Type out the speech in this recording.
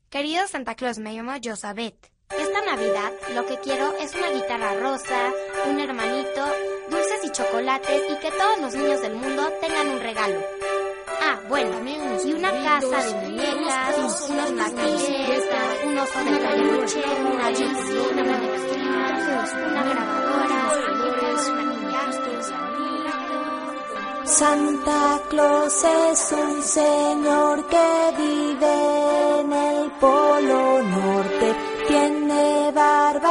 Querido Santa Claus, me llamo Josabeth. Esta Navidad lo que quiero es una guitarra rosa, un hermanito, dulces y chocolates y que todos los niños del mundo tengan un regalo. Ah, bueno, y una casa de muñecas, unos maquilletas, un oso de peluche, una Bixby, una manecillas, una grabadora, Santa Claus es un señor que vive en el Polo Norte. Tiene barba